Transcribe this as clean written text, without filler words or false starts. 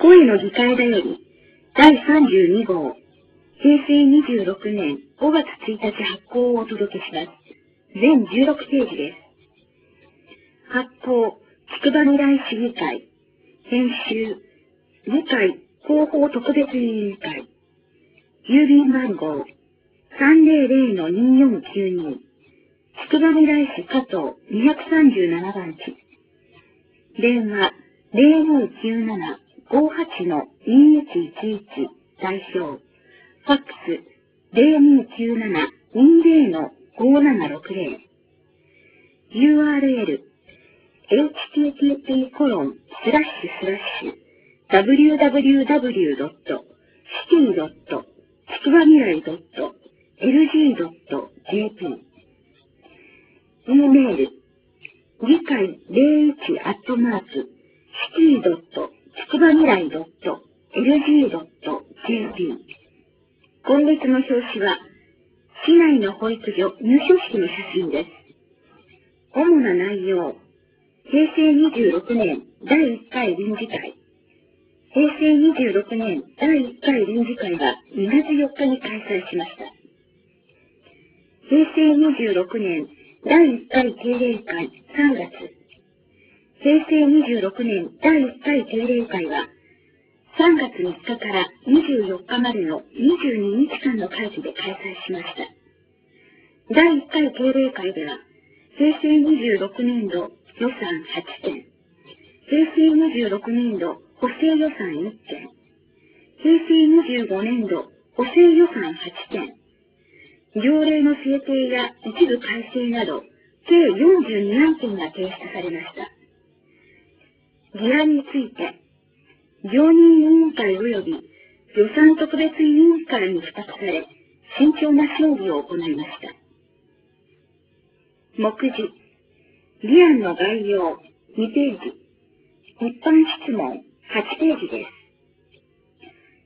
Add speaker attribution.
Speaker 1: 声の議会だより、第32号、平成26年5月1日発行をお届けします。全16ページです。発行、筑波未来市議会。編集、議会広報特別委員会。郵便番号、300-2492。筑波未来市加藤237番地。電話、0297-58-2111対象。ファックス、0297-20-5760。URL、http://www.city.tskubamirai.lg.jp。e メール、議会01@city.tskubamirai.lg.jp。今月の表紙は、市内の保育所入所式の写真です。主な内容、平成26年第1回臨時会。平成26年第1回臨時会は2月4日に開催しました。平成26年第1回定例会3月。平成26年第1回定例会は3月3日から24日までの22日間の会期で開催しました。第1回定例会では、平成26年度予算8件、平成26年度補正予算1件、平成25年度補正予算8件、条例の制定や一部改正など、計42案件が提出されました。議案について、常任委員会及び予算特別委員会に付託され、慎重な審議を行いました。目次、議案の概要2ページ、一般質問8ページです。